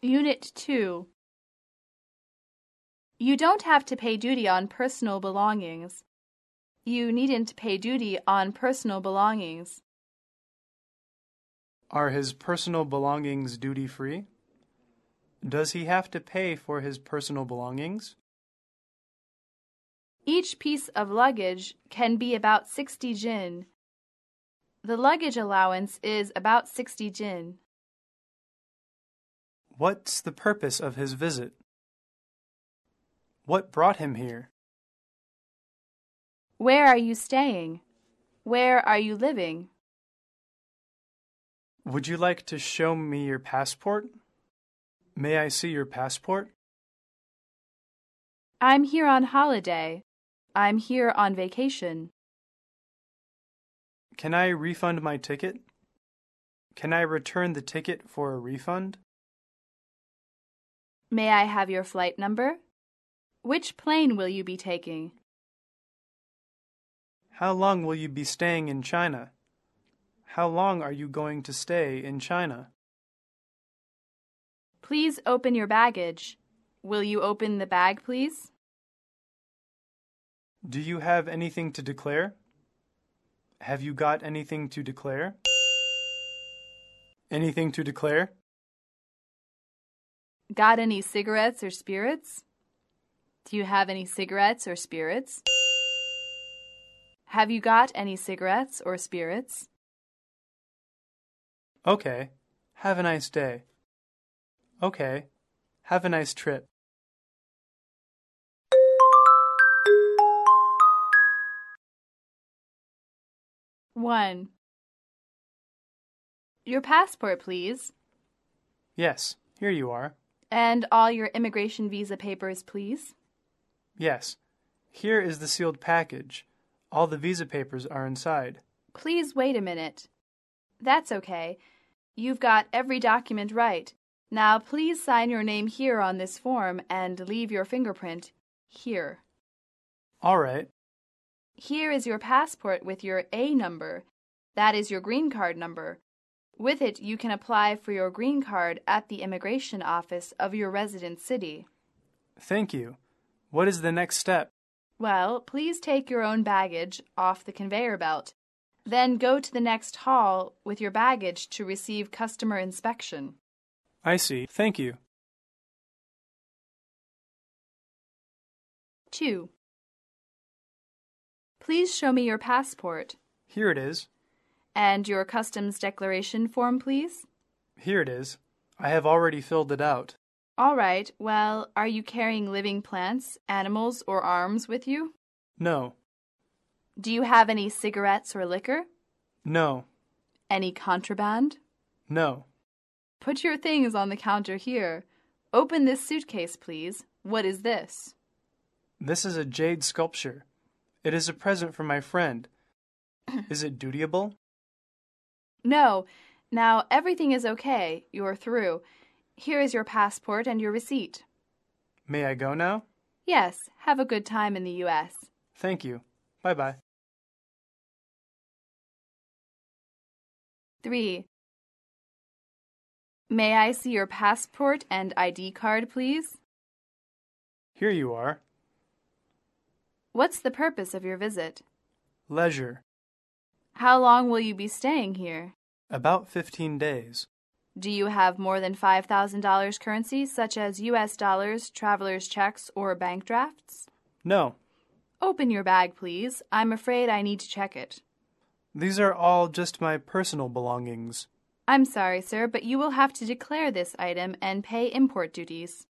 Unit 2. You don't have to pay duty on personal belongings. You needn't pay duty on personal belongings. Are his personal belongings duty-free? Does he have to pay for his personal belongings? Each piece of luggage can be about 60 jin. The luggage allowance is about 60 jin. What's the purpose of his visit? What brought him here? Where are you staying? Where are you living? Would you like to show me your passport? May I see your passport? I'm here on holiday. I'm here on vacation. Can I refund my ticket? Can I return the ticket for a refund? May I have your flight number? Which plane will you be taking? How long will you be staying in China? How long are you going to stay in China? Please open your baggage. Will you open the bag, please? Do you have anything to declare? Have you got anything to declare? Anything to declare? Got any cigarettes or spirits? Do you have any cigarettes or spirits? Have you got any cigarettes or spirits? Okay. Have a nice day. Okay. Have a nice trip. One. Your passport, please. Yes, here you are. And all your immigration visa papers, please. Yes. Here is the sealed package. All the visa papers are inside. Please wait a minute. That's okay. You've got every document right. Now please sign your name here on this form and leave your fingerprint here. All right. Here is your passport with your A number. That is your green card number. With it, you can apply for your green card at the immigration office of your resident city. Thank you. What is the next step? Well, please take your own baggage off the conveyor belt. Then go to the next hall with your baggage to receive customer inspection. I see. Thank you. 2. Please show me your passport. Here it is. And your customs declaration form, please. Here it is. I have already filled it out. All right. Well, are you carrying living plants, animals, or arms with you? No. Do you have any cigarettes or liquor? No. Any contraband? No. Put your things on the counter here. Open this suitcase, please. What is this? This is a jade sculpture. It is a present from my friend. Is it dutiable? No. Now, everything is okay. You're through. Here is your passport and your receipt. May I go now? Yes. Have a good time in the U.S. Thank you. Bye-bye. 3. May I see your passport and ID card, please? Here you are. What's the purpose of your visit? Leisure. How long will you be staying here? About 15 days. Do you have more than $5,000 currency, such as U.S. dollars, traveler's checks, or bank drafts? No. Open your bag, please. I'm afraid I need to check it. These are all just my personal belongings. I'm sorry, sir, but you will have to declare this item and pay import duties.